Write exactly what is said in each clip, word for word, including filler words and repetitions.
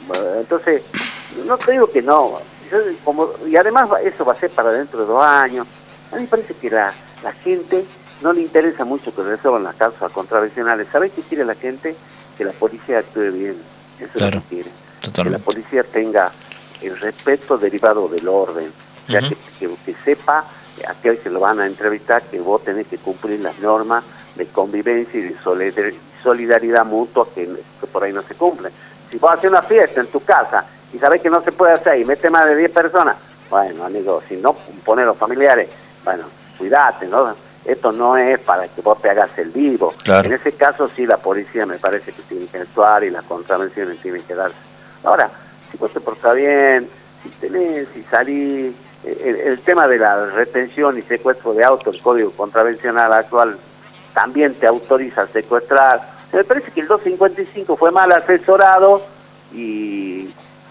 Entonces, no te digo que no, yo, como, y además eso va a ser para dentro de dos años. A mí me parece que la, la gente no le interesa mucho que resuelvan las causas contravencionales. ¿Sabés qué quiere la gente? Que la policía actúe bien, eso Claro, es lo que quiere. totalmente. Que la policía tenga el respeto derivado del orden, o sea, uh-huh. que, que, que sepa a aquel que lo van a entrevistar que vos tenés que cumplir las normas de convivencia y de solidaridad mutua que, que por ahí no se cumplen. Si vos haces una fiesta en tu casa y sabés que no se puede hacer y metes más de diez personas, bueno, amigo, si no pones los familiares, bueno, cuidate, ¿no? Esto no es para que vos te hagas el vivo. Claro. En ese caso sí la policía me parece que tiene que actuar y las contravenciones tienen que darse. Ahora, si vos te portás bien, si tenés, si salís, el, el tema de la retención y secuestro de auto, el código contravencional actual también te autoriza a secuestrar. Me parece que el doscientos cincuenta y cinco fue mal asesorado y, y,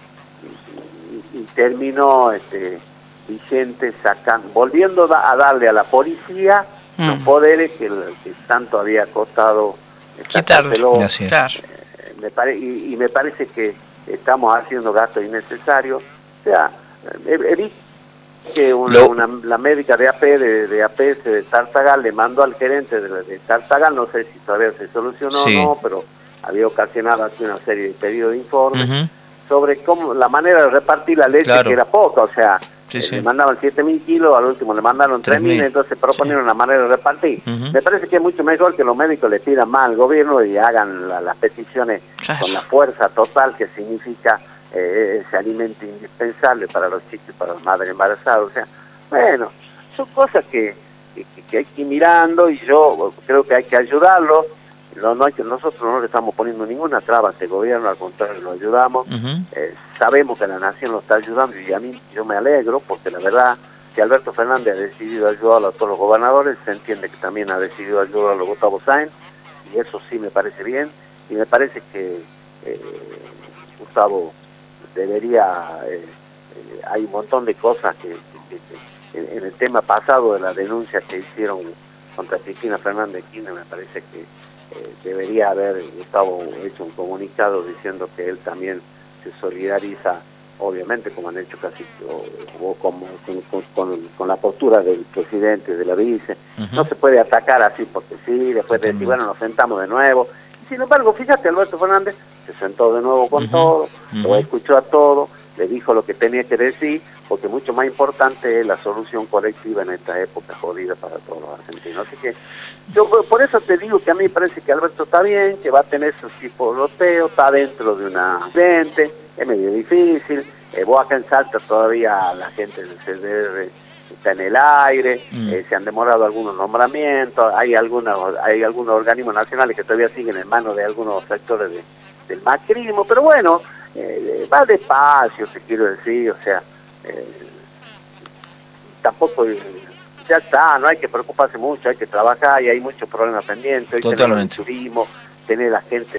y terminó este, vigente sacando, volviendo a darle a la policía mm. los poderes que, que tanto había costado quitarlo. Claro. Eh, me pare, y, y me parece que estamos haciendo gastos innecesarios. O sea, he, he visto que una, una, la médica de A P, de, de A P S de Tartagal, le mandó al gerente de, de Tartagal, no sé si todavía se solucionó sí. o no, pero había ocasionado aquí una serie de pedidos de informes uh-huh. sobre cómo la manera de repartir la leche, claro. que era poca, o sea, sí, eh, sí. le mandaban siete mil kilos, al último le mandaron tres mil, entonces proponieron sí. una manera de repartir. Uh-huh. Me parece que es mucho mejor que los médicos le pidan más al gobierno y hagan la, las peticiones claro. con la fuerza total que significa Eh, ese alimento indispensable para los chicos y para las madres embarazadas. O sea, bueno, son cosas que, que, que hay que ir mirando y yo creo que hay que ayudarlo. No, no hay que, nosotros no le estamos poniendo ninguna traba a este gobierno, al contrario, lo ayudamos. Uh-huh. Eh, sabemos que la nación lo está ayudando y a mí yo me alegro porque la verdad que Alberto Fernández ha decidido ayudar a todos los gobernadores, se entiende que también ha decidido ayudar a los Gustavo Sáenz y eso sí me parece bien y me parece que eh, Gustavo debería, eh, eh, hay un montón de cosas que, que, que en, en el tema pasado de la denuncia que hicieron contra Cristina Fernández de Kirchner, me parece que eh, debería haber Gustavo hecho un comunicado diciendo que él también se solidariza, obviamente como han hecho casi o, o como, con, con, con la postura del presidente, de la vice. Uh-huh. No se puede atacar así porque sí, después de decir, bueno, nos sentamos de nuevo. Y sin embargo, fíjate, Alberto Fernández se sentó de nuevo con uh-huh, todo, uh-huh. lo escuchó a todo, le dijo lo que tenía que decir, porque mucho más importante es la solución colectiva en esta época jodida para todos los argentinos. Así que yo por eso te digo que a mí me parece que Alberto está bien, que va a tener su tipo de loteo, está dentro de una gente, es medio difícil, eh, vos acá en Salta todavía la gente del C D R está en el aire, mm. eh, se han demorado algunos nombramientos, hay algunos, hay algunos organismos nacionales que todavía siguen en manos de algunos sectores de del macrismo, pero bueno, eh, va despacio, te quiero decir, o sea, eh, tampoco, eh, ya está, no hay que preocuparse mucho, hay que trabajar y hay muchos problemas pendientes, hoy tenemos el turismo, tener la gente